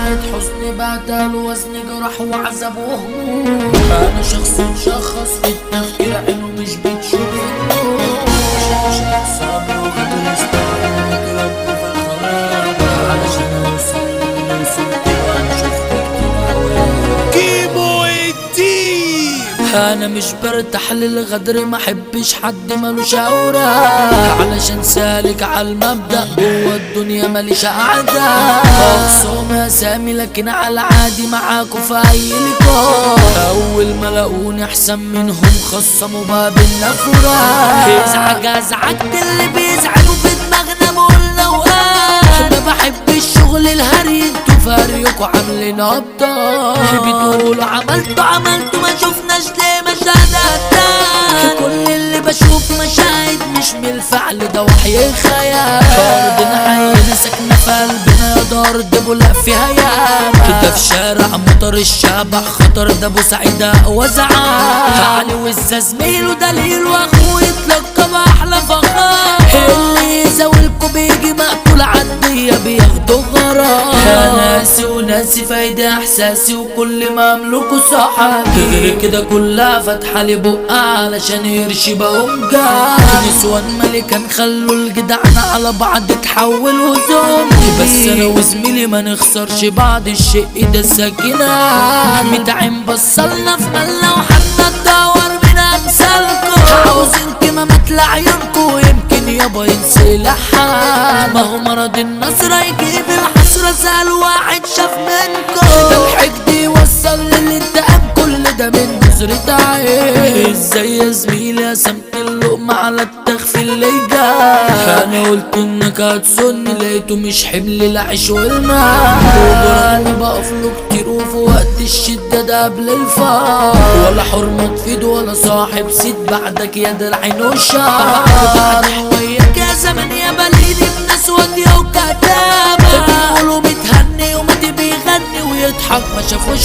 ساعة حزن بعتها وزن جرح وعذاب وهموم. انا شخص مشخص في التفكير عينه مش بتشوف النور. صعب وغدر استعمل ربه في الخراب علشان اوصل وانا شفت كتير اوي. كيمو الدين انا مش برتاح للغدر ما احبش حد مالوش اوراق علشان سالك على المبدأ جوه الدنيا ماليش اعداء. اقسم اسامي لكن على عادي معاكوا في اي لقاء. اول ما لقوني احسن منهم خصموا باب النفورة. ازعجت اللي بيزعجوا في دماغنا مقولنا وقال. ما بحبش شغل الهري انتوا فريقوا عاملين ابطال. بتقولوا عملتوا ما شفناش ليه مشاهدات. كل اللي بشوف مشاهد مش من الفعل ده وحي خيال. ارضنا حينا ساكنه في قلبنا يا دار دبولا فيها ياما. كده في شارع مطر الشبح خطر ده ابو سعيد وزعان. علي وزة زميله دليل واخوه يتلقى باحلى فخار. اللي يزاولكوا بيجي مقتول عالدية بياخدوا غرام. انا ناسي وناسي فايدة احساسي وكل ما املكه صحاب. غير كده كلها فاتحة لي بقها علشان يرشي بقوم جاب. نسوان ملكان خلوا الجدعنا على بعض تحول هزوم. بس انا وزميلي ما نخسرش بعض الشق ده السكينة. متعين بصلنا في ملة وحنا ندور من امثالكم. عاوزين كمامة لعيونكم يمكن يابا ينسي لحام. ما هو مرض النصر يجيب الحسرة سأل واحد شاف منكم. ده الحقد يوصل للانتقام كل ده من نظرة عين. ازاي يا زميلي قسمت اللقمة على التخفي اللي جاي. انا قلت انك هتصن لقيته مش حمل العيش والماء. وبراني بقف له كتير وفي وقت الشدة ده قبل الفار. ولا حرمة تفيد ولا صاحب سيد بعدك يا ده العين والشعر. بعدين وياك يا زمن يا بليدي بناس وادية وكتابة. بيقولوا بتهني ومتي بيغني ويضحك ما شافوش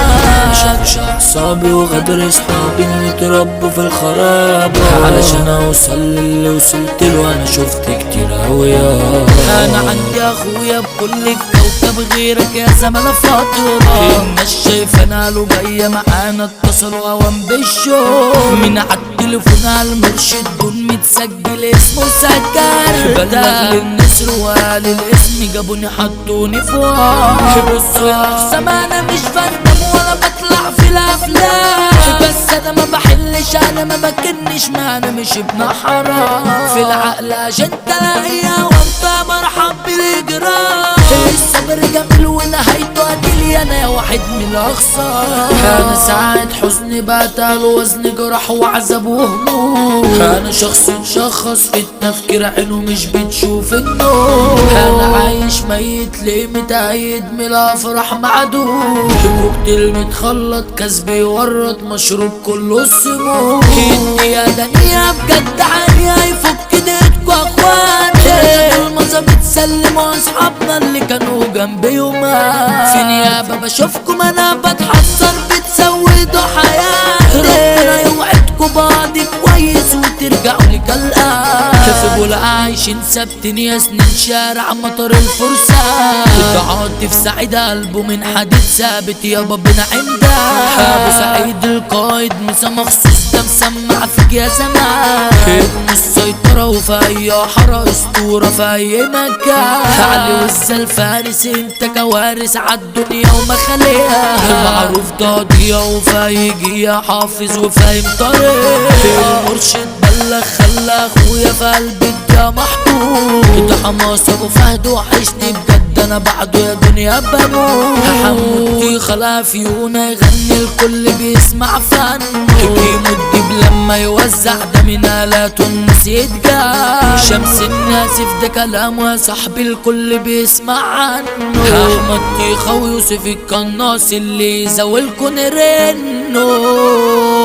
حاجة. صابي وغدر اصحابي اللي اتربوا في الخراب علشان اوصل للي وصلت له. انا شفت كتير اوي. انا عندي اخويا بكل الكوكب غيرك يا زمن فترة. الناس شايفانا له جاية معانا اتصلوا اوام بالشوق. من عالتليفون عالمرشد دون متسجل اسمه سكر. بلغ للنسر وقال الاسم جابوني حطوني فوق. بصوا يا اقسام انا مش فندم ولا بطلع في الافلام. بس انا ما بحلش انا ما بكنش ما انا مش ابن حرام. في العقل عشان تلاقيها وانت مرحب بالاجرام. الصبر جميل ونهايته قتيل انا يا واحد من الاخصام. انا ساعة حزن بعتها وزن جرح وعذاب وهموم. انا شخص مشخص في التفكير عينه مش بتشوف النور. انا عايش ميت ليه متأيد من الافراح معدوم. كوكتيل متخلط كاس بيورط مشروب كله السموم. الدنيا دنيا بجد عالية يفك ايديتكوا اخوان. المظة بتسلموا اصحابنا اللي كانوا جنبي يومان. في نيابة بشوفكم انا بتحسر بتسودوا حياتي. ربنا يوعدكوا بعض كويس وترجعوا لي كالآن. في بولا عايشين ثابتين يا سنين شارع مطر الفرسان. عاطف سعيد قلبه من حديد ثابت يابا بنا عندها. ابو سعيد القائد مسا مخصوص ده مسمع فيك يا زمان. ابن السيطرة وفي اي حارة اسطورة في اي مكان. علي وزة الفارس انت كوارث عالدنيا وما خليها. معروف ضاضية وفايجية حافظ وفاهم طريق. المرشد بلغ خلى اخويا في قلبي الدنيا محطوط. ده حماس ابو فهد وحشني بجد انا بعده يا دنيا بموت. حمودي خلافيونا يغني الكل بيسمع فن. كيمو الديب لما يوزع ده من آلاته الناس يتجاب. شمس الناس في ده كلامه يا صاحبي الكل بيسمع عنه. احمد طيخة ويوسف القناص اللي يزاولكوا نرنه.